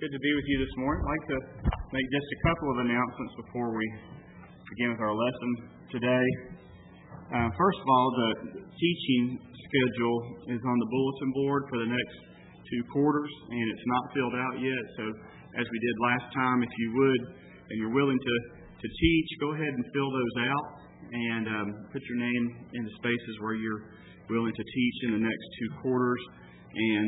Good to be with you this morning. I'd like to make just a couple of announcements before we begin with our lesson today. First of all, the teaching schedule is on the bulletin board for the next 2 quarters, and it's not filled out yet. So as we did last time, if you would, and you're willing to teach, go ahead and fill those out and put your name in the spaces where you're willing to teach in the next 2 quarters, and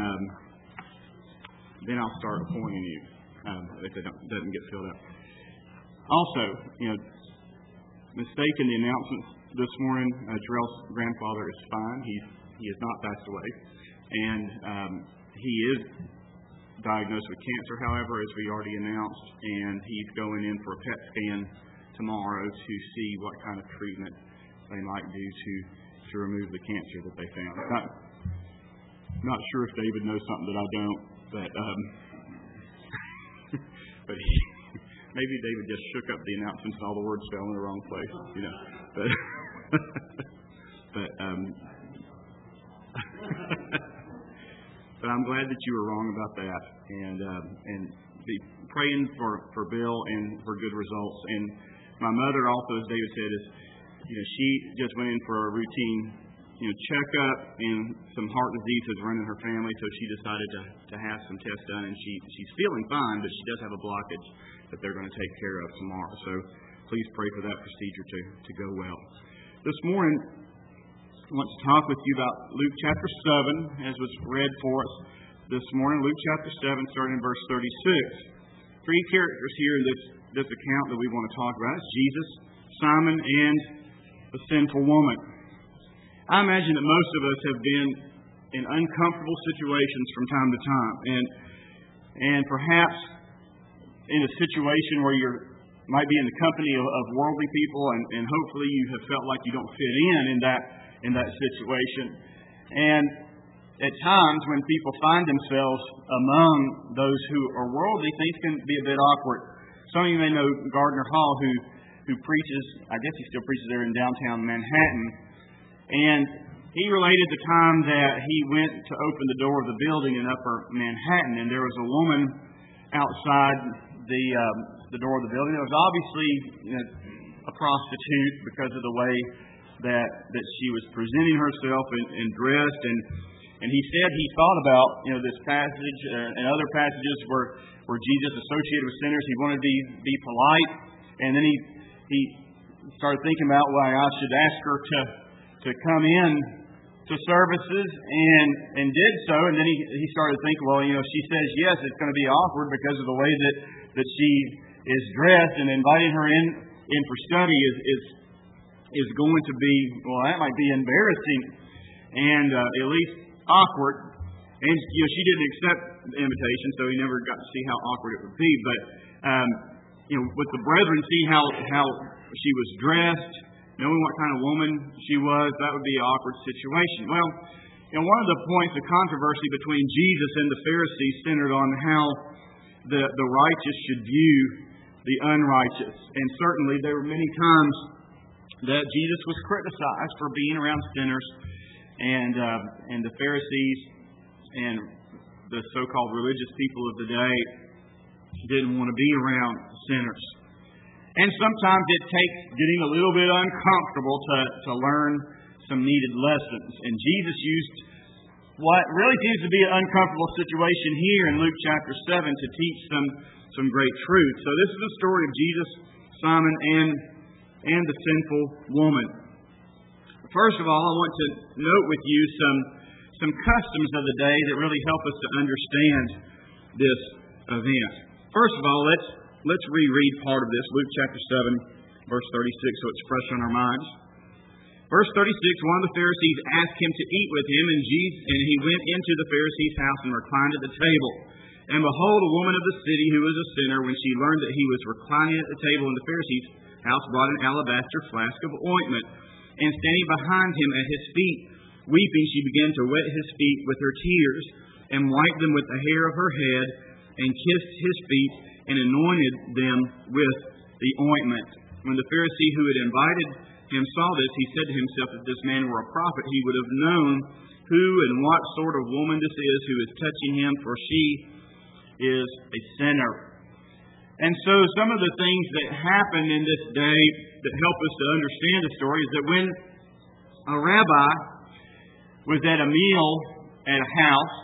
then I'll start appointing you if it doesn't get filled out. Also, mistake in the announcements this morning. Terrell's grandfather is fine. He has not passed away, and he is diagnosed with cancer, however, as we already announced, and he's going in for a PET scan tomorrow to see what kind of treatment they might do to remove the cancer that they found. Not sure if David knows something that I don't, but maybe David just shook up the announcements and all the words fell in the wrong place, But I'm glad that you were wrong about that, and be praying for Bill and for good results. And my mother also, as David said, she just went in for a routine checkup, and some heart disease has run in her family, so she decided to have some tests done, and she's feeling fine, but she does have a blockage that they're going to take care of tomorrow. So please pray for that procedure to go well. This morning, I want to talk with you about Luke chapter 7, as was read for us this morning. Luke chapter 7, starting in verse 36. 3 characters here in this account that we want to talk about. It's Jesus, Simon, and the sinful woman. I imagine that most of us have been in uncomfortable situations from time to time, and perhaps in a situation where you might be in the company of worldly people, and hopefully you have felt like you don't fit in that situation. And at times when people find themselves among those who are worldly, things can be a bit awkward. Some of you may know Gardner Hall, who preaches, I guess he still preaches there in downtown Manhattan. And he related the time that he went to open the door of the building in Upper Manhattan, and there was a woman outside the door of the building. It was obviously a prostitute because of the way that she was presenting herself and dressed. And he said he thought about this passage and other passages where Jesus associated with sinners. He wanted to be polite, and then he started thinking about why I should ask her to come in to services, and did so. And then he started thinking, well, she says yes, it's going to be awkward because of the way that she is dressed, and inviting her in for study is going to be, well, that might be embarrassing and at least awkward. And she didn't accept the invitation, so he never got to see how awkward it would be. But with the brethren, see how she was dressed, knowing what kind of woman she was, that would be an awkward situation. Well, one of the points of controversy between Jesus and the Pharisees centered on how the righteous should view the unrighteous. And certainly there were many times that Jesus was criticized for being around sinners, and the Pharisees and the so-called religious people of the day didn't want to be around sinners. And sometimes it takes getting a little bit uncomfortable to learn some needed lessons. And Jesus used what really seems to be an uncomfortable situation here in Luke chapter 7 to teach some great truth. So this is the story of Jesus, Simon, and the sinful woman. First of all, I want to note with you some customs of the day that really help us to understand this event. First of all, let's reread part of this, Luke chapter 7, verse 36, so it's fresh on our minds. Verse 36, one of the Pharisees asked him to eat with him, and he went into the Pharisee's house and reclined at the table. And behold, a woman of the city who was a sinner, when she learned that he was reclining at the table in the Pharisee's house, brought an alabaster flask of ointment, and standing behind him at his feet, weeping, she began to wet his feet with her tears, and wiped them with the hair of her head, and kissed his feet, and anointed them with the ointment. When the Pharisee who had invited him saw this, he said to himself, if this man were a prophet, he would have known who and what sort of woman this is who is touching him, for she is a sinner. And so some of the things that happen in this day that help us to understand the story is that when a rabbi was at a meal at a house,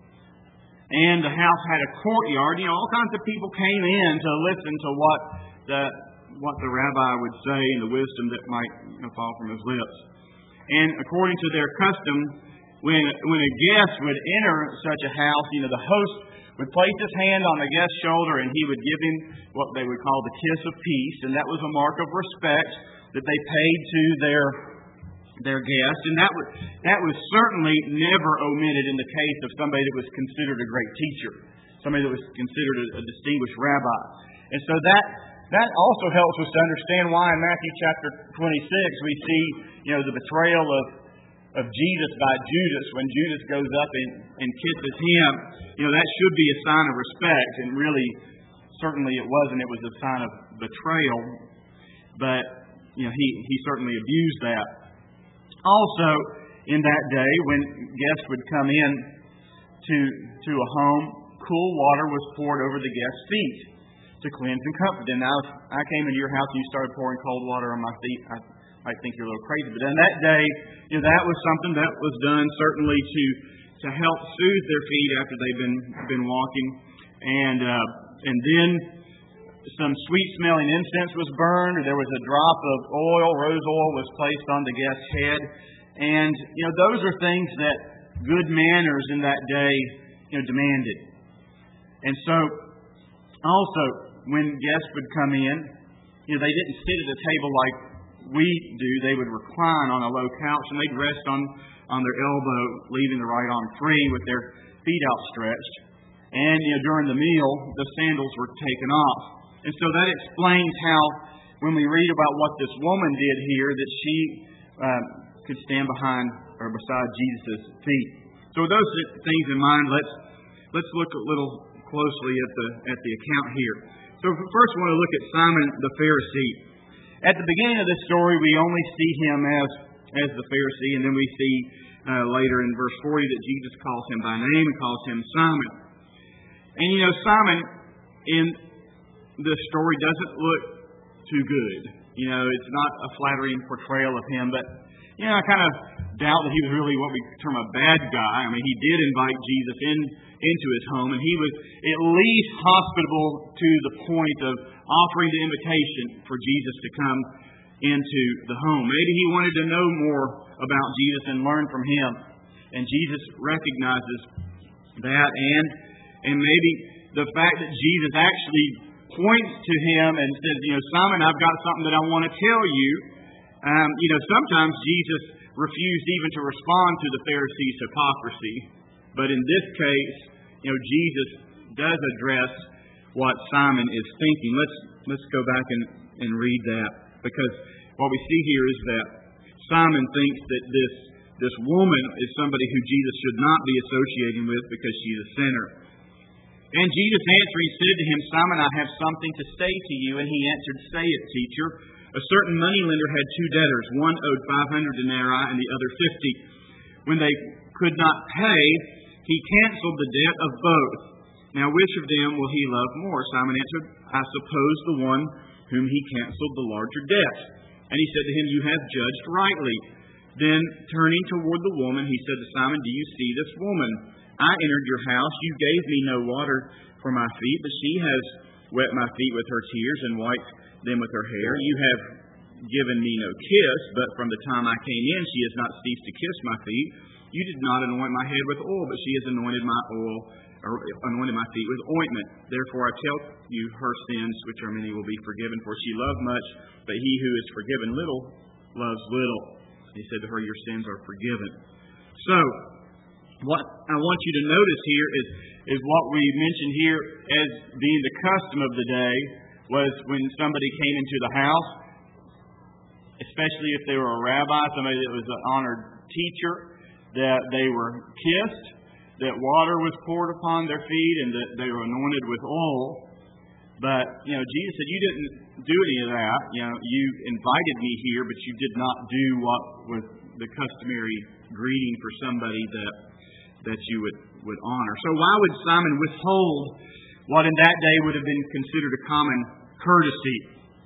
and the house had a courtyard, all kinds of people came in to listen to what the rabbi would say and the wisdom that might fall from his lips. And according to their custom, when a guest would enter such a house, the host would place his hand on the guest's shoulder and he would give him what they would call the kiss of peace, and that was a mark of respect that they paid to their guest. And that was certainly never omitted in the case of somebody that was considered a great teacher, somebody that was considered a distinguished rabbi. And so that also helps us to understand why in Matthew chapter 26 we see the betrayal of Jesus by Judas, when Judas goes up and kisses him. That should be a sign of respect, and really, certainly it wasn't. It was a sign of betrayal, but he certainly abused that. Also, in that day, when guests would come in to a home, cool water was poured over the guest's feet to cleanse and comfort them. Now, if I came into your house and you started pouring cold water on my feet, I might think you're a little crazy. But in that day, that was something that was done certainly to help soothe their feet after they've been walking. And then some sweet-smelling incense was burned, or there was a drop of oil, rose oil, was placed on the guest's head. And, those are things that good manners in that day, demanded. And so, also, when guests would come in, they didn't sit at a table like we do. They would recline on a low couch, and they'd rest on their elbow, leaving the right arm free with their feet outstretched. And, during the meal, the sandals were taken off. And so that explains how, when we read about what this woman did here, that she could stand behind or beside Jesus' feet. So with those things in mind, let's look a little closely at the account here. So first, we want to look at Simon the Pharisee. At the beginning of this story, we only see him as the Pharisee, and then we see later in verse 40 that Jesus calls him by name and calls him Simon. And Simon in this story doesn't look too good. It's not a flattering portrayal of him, but I kind of doubt that he was really what we term a bad guy. I mean, he did invite Jesus into his home, and he was at least hospitable to the point of offering the invitation for Jesus to come into the home. Maybe he wanted to know more about Jesus and learn from him. And Jesus recognizes that, and maybe the fact that Jesus actually points to him and says, Simon, I've got something that I want to tell you. Sometimes Jesus refused even to respond to the Pharisees' hypocrisy. But in this case, Jesus does address what Simon is thinking. Let's go back and read that, because what we see here is that Simon thinks that this woman is somebody who Jesus should not be associating with because she's a sinner. And Jesus answering said to him, Simon, I have something to say to you. And he answered, Say it, teacher. A certain moneylender had two debtors. One owed 500 denarii and the other 50. When they could not pay, he canceled the debt of both. Now which of them will he love more? Simon answered, I suppose the one whom he canceled the larger debt. And he said to him, You have judged rightly. Then turning toward the woman, he said to Simon, Do you see this woman? I entered your house. You gave me no water for my feet, but she has wet my feet with her tears and wiped them with her hair. You have given me no kiss, but from the time I came in, she has not ceased to kiss my feet. You did not anoint my head with oil, but she has anointed my feet with ointment. Therefore I tell you, her sins, which are many, will be forgiven, for she loved much, but he who is forgiven little loves little. He said to her, Your sins are forgiven. So, what I want you to notice here is what we mentioned here as being the custom of the day was when somebody came into the house, especially if they were a rabbi, somebody that was an honored teacher, that they were kissed, that water was poured upon their feet, and that they were anointed with oil. But, Jesus said, You didn't do any of that. You invited me here, but you did not do what was the customary greeting for somebody that you would honor. So why would Simon withhold what in that day would have been considered a common courtesy.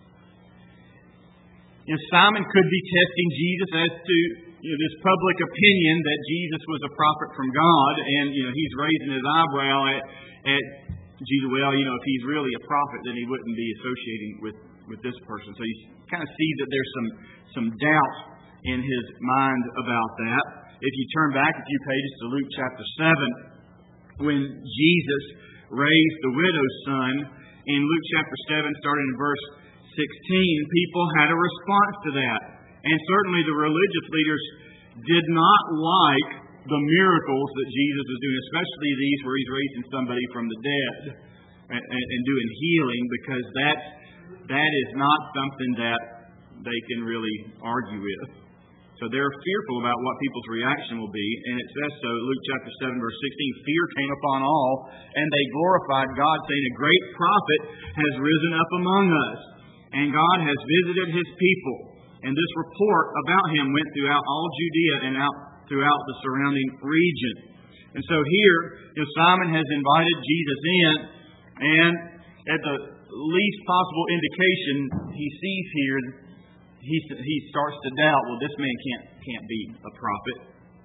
Simon could be testing Jesus as to this public opinion that Jesus was a prophet from God, and he's raising his eyebrow at Jesus. Well, if he's really a prophet, then he wouldn't be associating with this person. So you kind of see that there's some doubt in his mind about that. If you turn back a few pages to Luke chapter 7, when Jesus raised the widow's son, in Luke chapter 7, starting in verse 16, people had a response to that. And certainly the religious leaders did not like the miracles that Jesus was doing, especially these where he's raising somebody from the dead and doing healing, because that is not something that they can really argue with. So they're fearful about what people's reaction will be. And it says so, Luke chapter 7, verse 16, fear came upon all, and they glorified God, saying, a great prophet has risen up among us, and God has visited his people. And this report about him went throughout all Judea and out throughout the surrounding region. And so here, Simon has invited Jesus in, and at the least possible indication he sees here, he starts to doubt, well, this man can't be a prophet.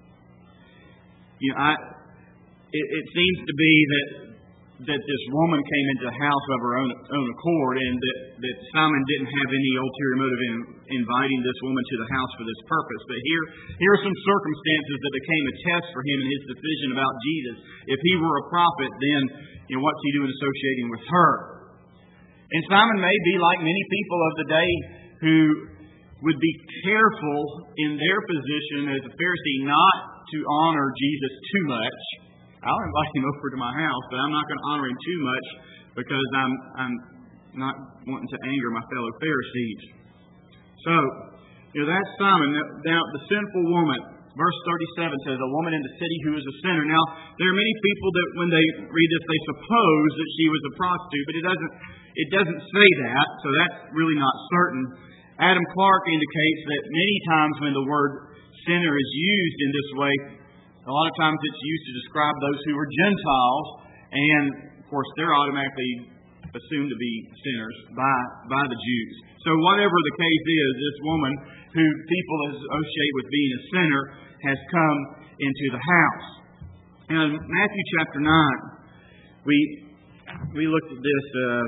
It seems to be that this woman came into the house of her own accord, and that Simon didn't have any ulterior motive in inviting this woman to the house for this purpose. But here are some circumstances that became a test for him in his decision about Jesus. If he were a prophet, then what's he doing associating with her? And Simon may be like many people of the day who would be careful in their position as a Pharisee not to honor Jesus too much. I'll invite him over to my house, but I'm not going to honor him too much because I'm not wanting to anger my fellow Pharisees. So, that's Simon. Now, the sinful woman. Verse 37 says, a woman in the city who is a sinner. Now, there are many people that when they read this, they suppose that she was a prostitute, but it doesn't say that, so that's really not certain. Adam Clark indicates that many times when the word sinner is used in this way, a lot of times it's used to describe those who were Gentiles, and of course they're automatically assumed to be sinners by the Jews. So whatever the case is, this woman who people associate with being a sinner has come into the house. Now in Matthew chapter 9, we looked at this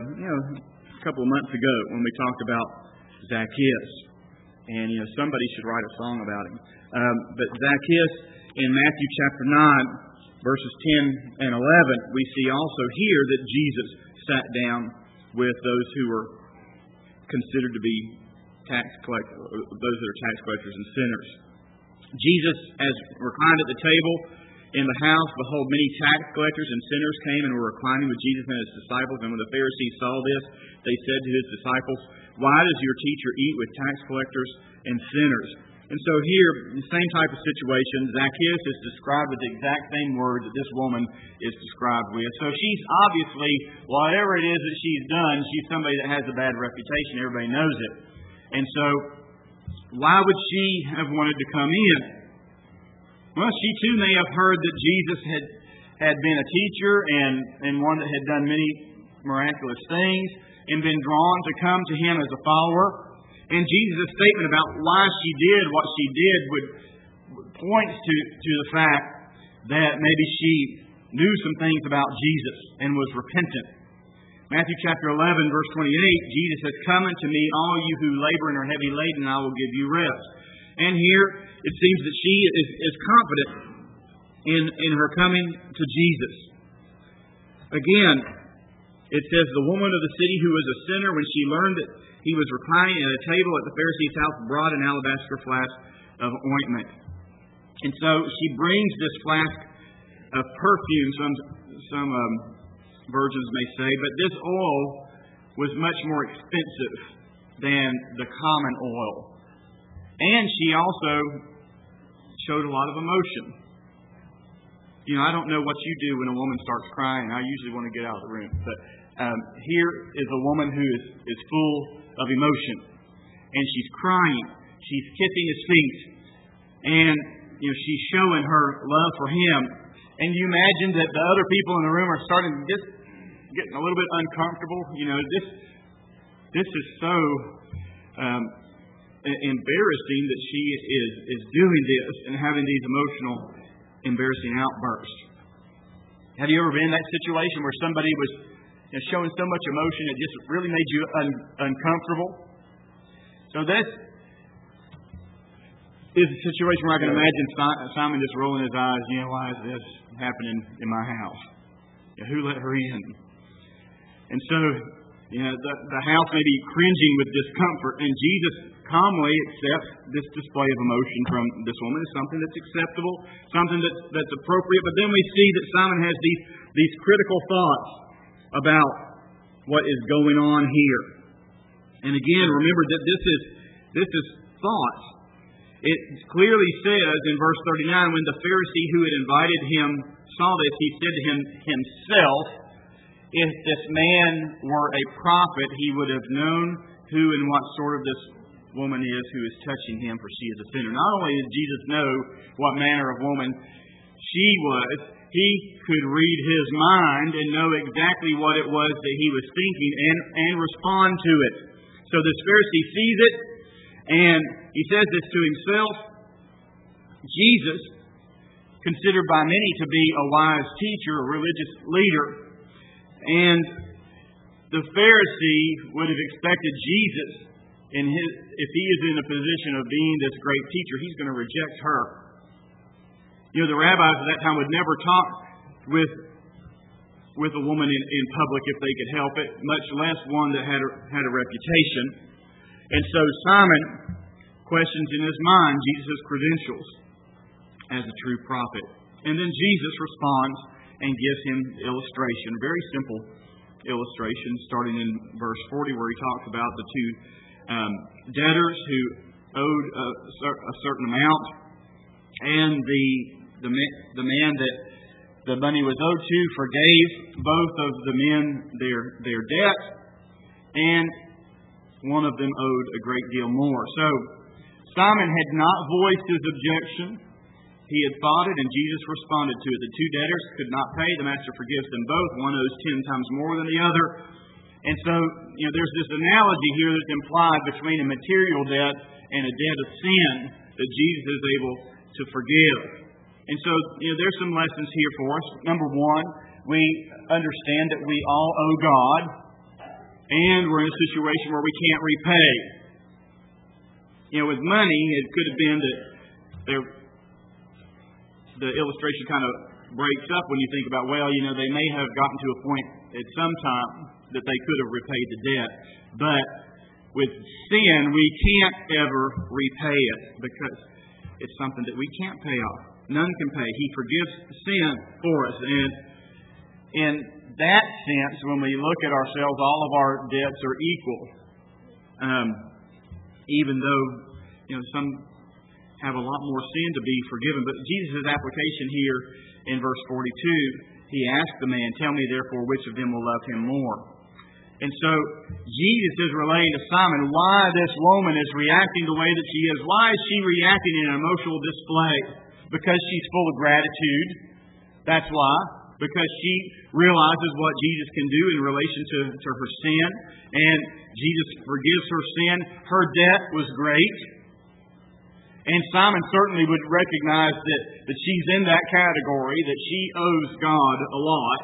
a couple of months ago when we talked about Zacchaeus. And somebody should write a song about him. But Zacchaeus, in Matthew chapter 9, verses 10 and 11, we see also here that Jesus sat down with those who were considered to be tax collectors, those that are tax collectors and sinners. Jesus, as reclined at the table in the house, behold, many tax collectors and sinners came and were reclining with Jesus and his disciples. And when the Pharisees saw this, they said to his disciples, why does your teacher eat with tax collectors and sinners? And so here, the same type of situation, Zacchaeus is described with the exact same words that this woman is described with. So she's obviously, whatever it is that she's done, she's somebody that has a bad reputation. Everybody knows it. And so, why would she have wanted to come in? Well, she too may have heard that Jesus had been a teacher and one that had done many miraculous things and been drawn to come to him as a follower. And Jesus' statement about why she did what she did points to the fact that maybe she knew some things about Jesus and was repentant. Matthew chapter 11, verse 28, Jesus says, come unto me, all you who labor and are heavy laden, and I will give you rest. And here it seems that she is confident in her coming to Jesus. Again, it says, the woman of the city who was a sinner, when she learned that he was reclining at a table at the Pharisee's house, brought an alabaster flask of ointment. And so she brings this flask of perfume, some versions may say, but this oil was much more expensive than the common oil. And she also showed a lot of emotion. I don't know what you do when a woman starts crying. I usually want to get out of the room. But here is a woman who is full of emotion. And she's crying. She's kissing his feet. And she's showing her love for him. And you imagine that the other people in the room are starting to just getting a little bit uncomfortable. This is so embarrassing that she is doing this and having these emotional, embarrassing outbursts. Have you ever been in that situation where somebody was showing so much emotion it just really made you uncomfortable? So this is a situation where I can imagine Simon just rolling his eyes. Why is this happening in my house? Who let her in? And so, the house may be cringing with discomfort, and Jesus calmly accepts this display of emotion from this woman as something that's acceptable, something that's appropriate. But then we see that Simon has these critical thoughts about what is going on here. And again, remember that this is thoughts. It clearly says in verse 39, when the Pharisee who had invited him saw this, he said to himself, if this man were a prophet, he would have known who and what sort of this woman is who is touching him, for she is a sinner. Not only did Jesus know what manner of woman she was, he could read his mind and know exactly what it was that he was thinking and respond to it. So this Pharisee sees it, and he says this to himself. Jesus, considered by many to be a wise teacher, a religious leader, and the Pharisee would have expected Jesus, if he is in a position of being this great teacher, he's going to reject her. The rabbis at that time would never talk with a woman in public if they could help it, much less one that had a reputation. And so Simon questions in his mind Jesus' credentials as a true prophet. And then Jesus responds and gives him illustration, a very simple illustration, starting in verse 40, where he talks about the two debtors who owed a certain amount, and the man that the money was owed to forgave both of the men their debt, and one of them owed a great deal more. So Simon had not voiced his objection. He had thought it, and Jesus responded to it. The two debtors could not pay. The master forgives them both. One owes 10 times more than the other. And so, there's this analogy here that's implied between a material debt and a debt of sin that Jesus is able to forgive. And so, there's some lessons here for us. Number one, we understand that we all owe God, and we're in a situation where we can't repay. With money, it could have been that the illustration kind of breaks up when you think about, they may have gotten to a point at some time that they could have repaid the debt. But with sin, we can't ever repay it because it's something that we can't pay off. None can pay. He forgives sin for us. And in that sense, when we look at ourselves, all of our debts are equal. Even though, some have a lot more sin to be forgiven. But Jesus' application here in verse 42, he asked the man, tell me therefore which of them will love him more. And so Jesus is relaying to Simon why this woman is reacting the way that she is. Why is she reacting in an emotional display? Because she's full of gratitude. That's why. Because she realizes what Jesus can do in relation to her sin. And Jesus forgives her sin. Her debt was great. And Simon certainly would recognize that she's in that category, that she owes God a lot.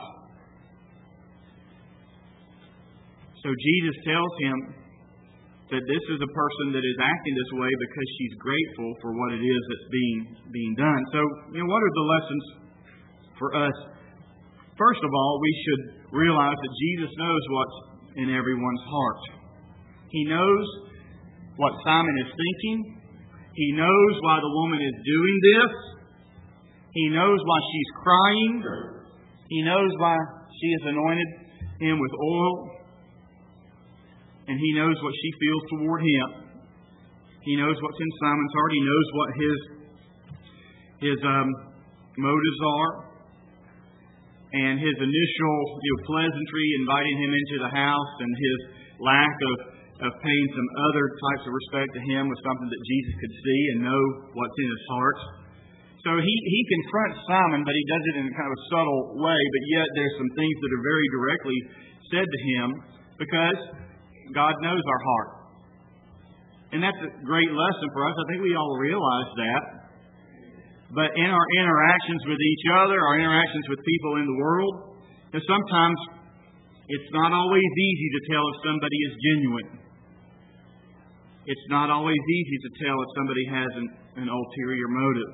So Jesus tells him that this is a person that is acting this way because she's grateful for what it is that's being done. So, what are the lessons for us? First of all, we should realize that Jesus knows what's in everyone's heart. He knows what Simon is thinking. He knows why the woman is doing this. He knows why she's crying. He knows why she has anointed him with oil. And he knows what she feels toward him. He knows what's in Simon's heart. He knows what his motives are. And his initial pleasantry, inviting him into the house, and his lack of paying some other types of respect to him was something that Jesus could see and know what's in his heart. So he confronts Simon, but he does it in kind of a subtle way, but yet there's some things that are very directly said to him because God knows our heart. And that's a great lesson for us. I think we all realize that. But in our interactions with each other, our interactions with people in the world, sometimes it's not always easy to tell if somebody is genuine. It's not always easy to tell if somebody has an ulterior motive.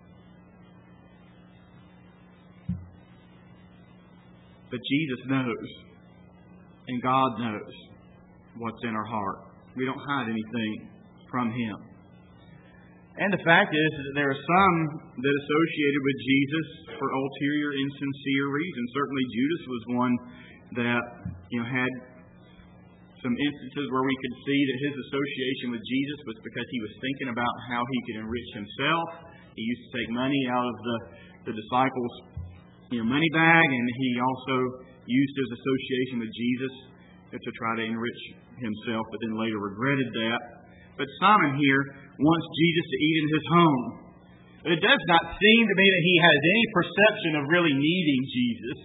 But Jesus knows, and God knows what's in our heart. We don't hide anything from Him. And the fact is that there are some that associated with Jesus for ulterior, insincere reasons. Certainly Judas was one that had some instances where we could see that his association with Jesus was because he was thinking about how he could enrich himself. He used to take money out of the disciples' money bag, and he also used his association with Jesus to try to enrich himself, but then later regretted that. But Simon here wants Jesus to eat in his home. But it does not seem to me that he has any perception of really needing Jesus.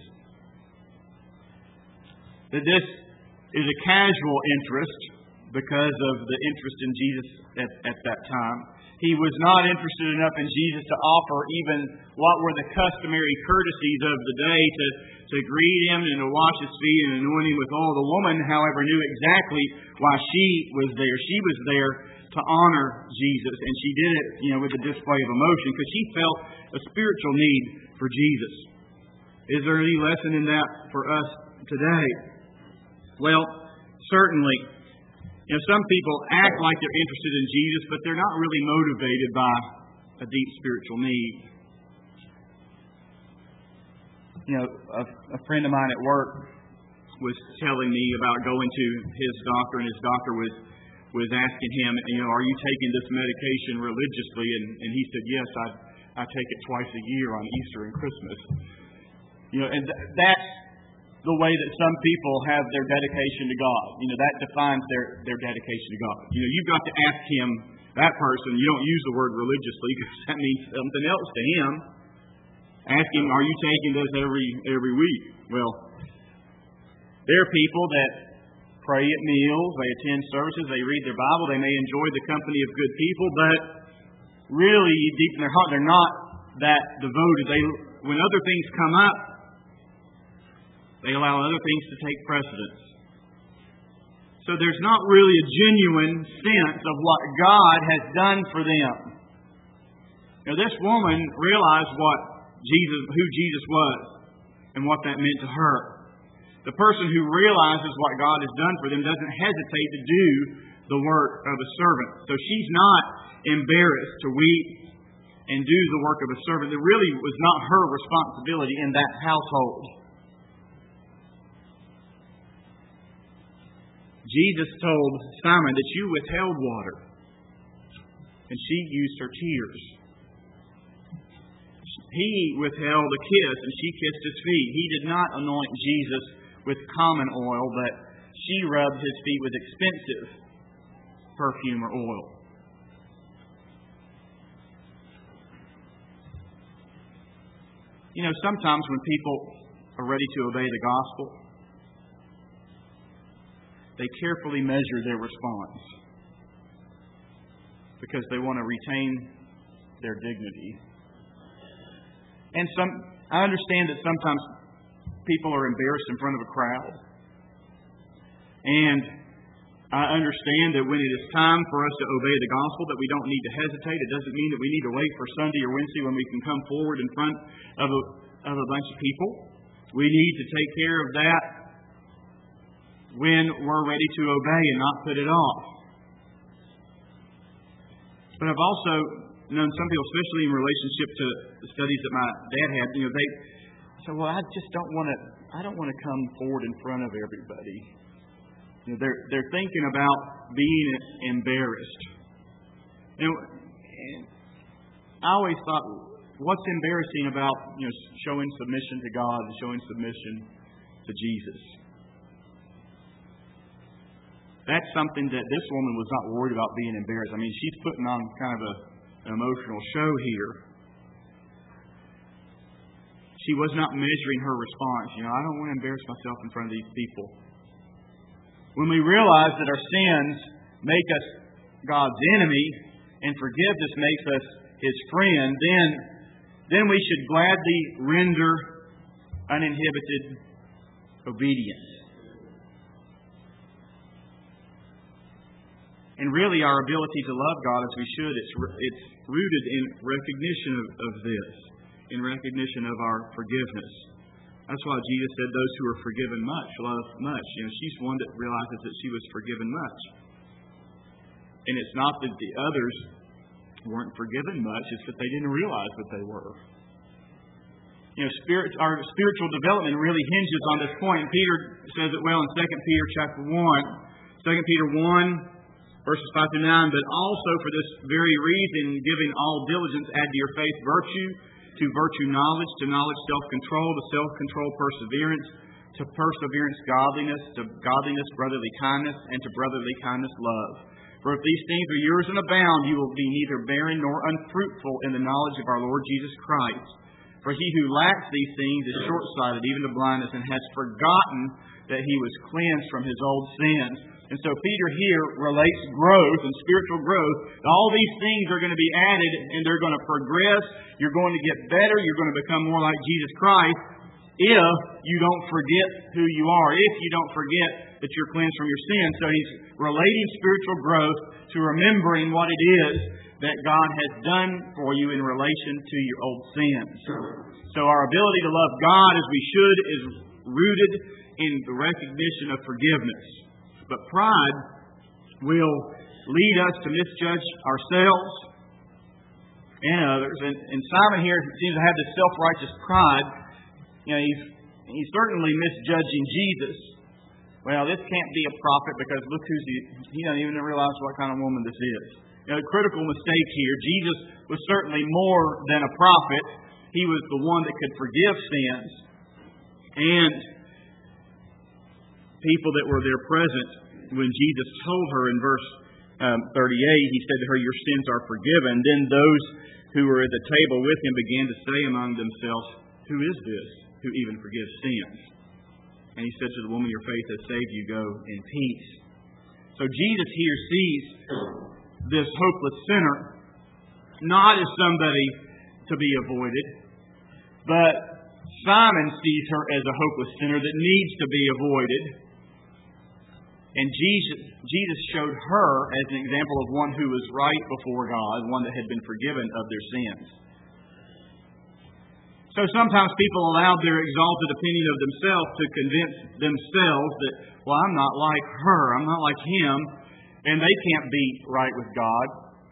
That this is a casual interest because of the interest in Jesus at that time. He was not interested enough in Jesus to offer even what were the customary courtesies of the day to greet him and to wash his feet and anoint him with oil. The woman, however, knew exactly why she was there. She was there to honor Jesus, and she did it, with a display of emotion because she felt a spiritual need for Jesus. Is there any lesson in that for us today? Well, certainly. Some people act like they're interested in Jesus, but they're not really motivated by a deep spiritual need. A friend of mine at work was telling me about going to his doctor, and his doctor was asking him, are you taking this medication religiously? And he said, yes, I take it twice a year on Easter and Christmas. And that's the way that some people have their dedication to God. That defines their dedication to God. You've got to ask him, that person, you don't use the word religiously because that means something else to him. Ask him, are you taking this every week? Well, there are people that pray at meals, they attend services, they read their Bible, they may enjoy the company of good people, but really, deep in their heart, they're not that devoted. When other things come up, they allow other things to take precedence. So there's not really a genuine sense of what God has done for them. This woman realized who Jesus was and what that meant to her. The person who realizes what God has done for them doesn't hesitate to do the work of a servant. So she's not embarrassed to weep and do the work of a servant. It really was not her responsibility in that household. Jesus told Simon that you withheld water, and she used her tears. He withheld a kiss, and she kissed his feet. He did not anoint Jesus with common oil, but she rubbed his feet with expensive perfume or oil. Sometimes when people are ready to obey the gospel, they carefully measure their response because they want to retain their dignity. And I understand that sometimes people are embarrassed in front of a crowd. And I understand that when it is time for us to obey the gospel, that we don't need to hesitate. It doesn't mean that we need to wait for Sunday or Wednesday when we can come forward in front of a bunch of people. We need to take care of that when we're ready to obey and not put it off. But I've also known some people, especially in relationship to the studies that my dad had, they say, well, I don't want to come forward in front of everybody. They're thinking about being embarrassed. And I always thought, what's embarrassing about showing submission to God and showing submission to Jesus? That's something that this woman was not worried about being embarrassed. I mean, she's putting on kind of an emotional show here. She was not measuring her response. I don't want to embarrass myself in front of these people. When we realize that our sins make us God's enemy and forgiveness makes us His friend, then we should gladly render uninhibited obedience. And really, our ability to love God as we should, it's rooted in recognition of this, in recognition of our forgiveness. That's why Jesus said, those who are forgiven much love much. She's one that realizes that she was forgiven much. And it's not that the others weren't forgiven much, it's that they didn't realize that they were. Our spiritual development really hinges on this point. Peter says it well in 2 Peter chapter 1. 2 Peter 1, verses 5 through 9. But also for this very reason, giving all diligence, add to your faith virtue, to virtue knowledge, to knowledge self-control, to self-control perseverance, to perseverance godliness, to godliness brotherly kindness, and to brotherly kindness love. For if these things are yours and abound, you will be neither barren nor unfruitful in the knowledge of our Lord Jesus Christ. For he who lacks these things is short-sighted, even to blindness, and has forgotten that he was cleansed from his old sins. And so Peter here relates growth and spiritual growth. All these things are going to be added, and they're going to progress. You're going to get better. You're going to become more like Jesus Christ if you don't forget who you are, if you don't forget that you're cleansed from your sins. So he's relating spiritual growth to remembering what it is that God has done for you in relation to your old sins. So our ability to love God as we should is rooted in the recognition of forgiveness. But pride will lead us to misjudge ourselves and others. And Simon here seems to have this self-righteous pride. He's certainly misjudging Jesus. Well, this can't be a prophet because look he doesn't even realize what kind of woman this is. A critical mistake here. Jesus was certainly more than a prophet. He was the one that could forgive sins. And people that were there present, when Jesus told her in verse 38, He said to her, your sins are forgiven. Then those who were at the table with Him began to say among themselves, who is this who even forgives sins? And He said to the woman, your faith has saved you. Go in peace. So Jesus here sees this hopeless sinner not as somebody to be avoided, but Simon sees her as a hopeless sinner that needs to be avoided. And Jesus showed her as an example of one who was right before God, one that had been forgiven of their sins. So sometimes people allow their exalted opinion of themselves to convince themselves that, well, I'm not like her, I'm not like him, and they can't be right with God.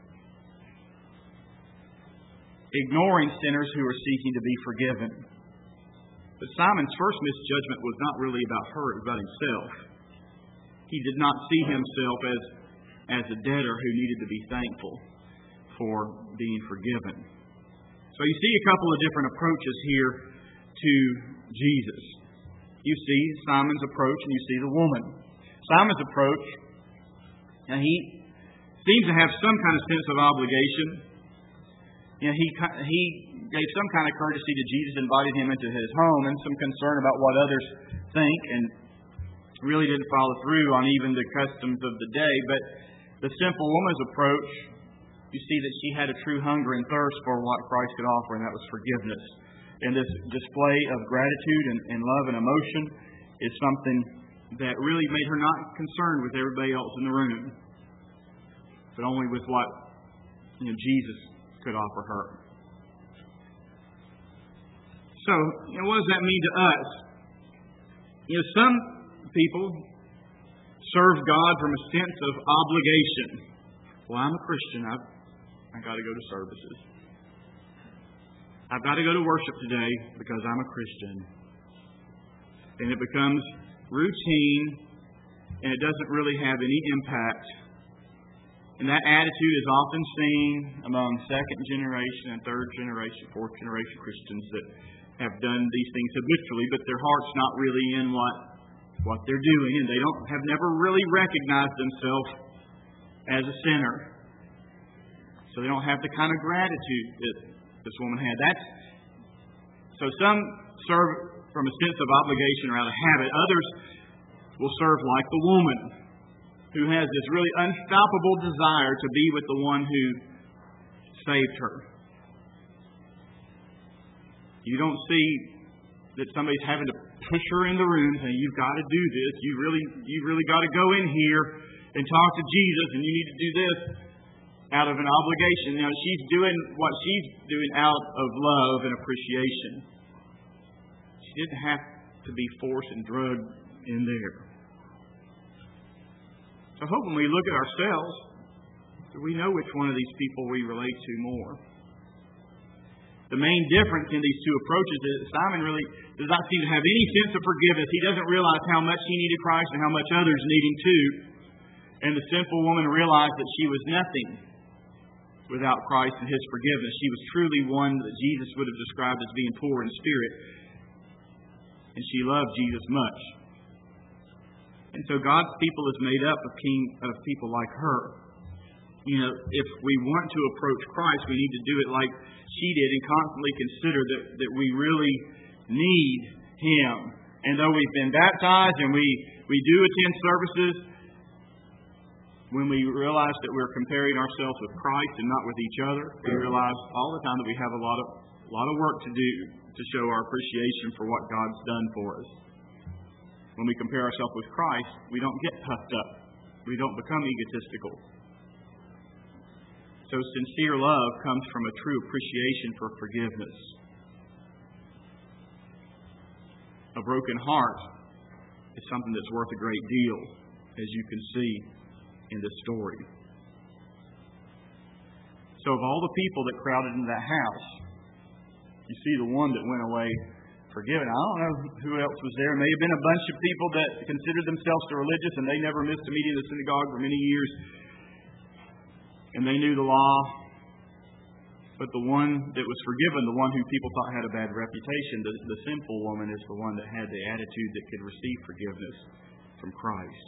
Ignoring sinners who are seeking to be forgiven. But Simon's first misjudgment was not really about her, it was about himself. He did not see himself as a debtor who needed to be thankful for being forgiven. So you see a couple of different approaches here to Jesus. You see Simon's approach and you see the woman. Simon's approach, and he seems to have some kind of sense of obligation. He gave some kind of courtesy to Jesus, invited him into his home, and some concern about what others think, and really didn't follow through on even the customs of the day. But the simple woman's approach, you see that she had a true hunger and thirst for what Christ could offer, and that was forgiveness. And this display of gratitude and love and emotion is something that really made her not concerned with everybody else in the room, but only with what Jesus could offer her. So, what does that mean to us? Some people serve God from a sense of obligation. Well, I'm a Christian. I've got to go to services. I've got to go to worship today because I'm a Christian. And it becomes routine, and it doesn't really have any impact. And that attitude is often seen among second generation and third generation, fourth generation Christians that have done these things habitually, but their heart's not really in what they're doing, and they have never really recognized themselves as a sinner. So they don't have the kind of gratitude that this woman had. So some serve from a sense of obligation or out of habit. Others will serve like the woman who has this really unstoppable desire to be with the one who saved her. You don't see that somebody's having to push her in the room saying, you've got to do this. You really got to go in here and talk to Jesus, and you need to do this out of an obligation. Now, she's doing what she's doing out of love and appreciation. She didn't have to be forced and drugged in there. So I hope when we look at ourselves, we know which one of these people we relate to more. The main difference in these two approaches is that Simon really does not seem to have any sense of forgiveness. He doesn't realize how much he needed Christ and how much others need Him too. And the sinful woman realized that she was nothing without Christ and His forgiveness. She was truly one that Jesus would have described as being poor in spirit. And she loved Jesus much. And so God's people is made up of people like her. You know, if we want to approach Christ, we need to do it like she did and constantly consider that we really need Him. And though we've been baptized and we do attend services, when we realize that we're comparing ourselves with Christ and not with each other, we realize all the time that we have a lot of work to do to show our appreciation for what God's done for us. When we compare ourselves with Christ, we don't get puffed up. We don't become egotistical. So sincere love comes from a true appreciation for forgiveness. A broken heart is something that's worth a great deal, as you can see in this story. So of all the people that crowded into that house, you see the one that went away forgiven. I don't know who else was there. It may have been a bunch of people that considered themselves religious and they never missed a meeting in the synagogue for many years. And they knew the law. But the one that was forgiven, the one who people thought had a bad reputation, the sinful woman is the one that had the attitude that could receive forgiveness from Christ.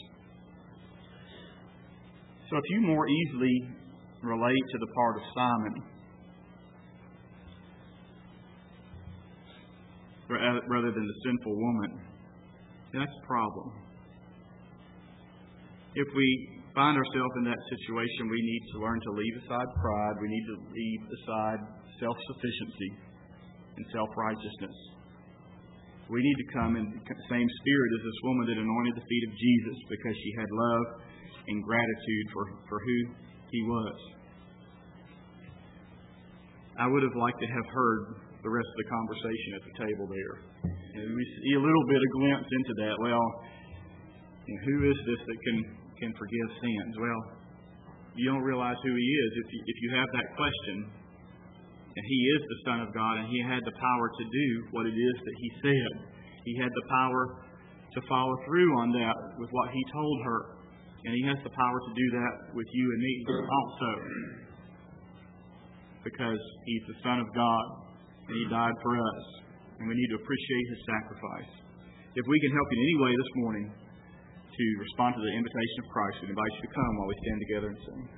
So if you more easily relate to the part of Simon rather than the sinful woman, that's a problem. If we find ourselves in that situation, we need to learn to leave aside pride. We need to leave aside self-sufficiency and self-righteousness. We need to come in the same spirit as this woman that anointed the feet of Jesus because she had love and gratitude for who He was. I would have liked to have heard the rest of the conversation at the table there. And we see a little bit of glimpse into that. Well, who is this that can forgive sins? Well, you don't realize who He is if you have that question. And He is the Son of God, and He had the power to do what it is that He said. He had the power to follow through on that with what He told her. And He has the power to do that with you and me also. Because He's the Son of God, and He died for us. And we need to appreciate His sacrifice. If we can help you in any way this morning to respond to the invitation of Christ, we invite you to come while we stand together and sing.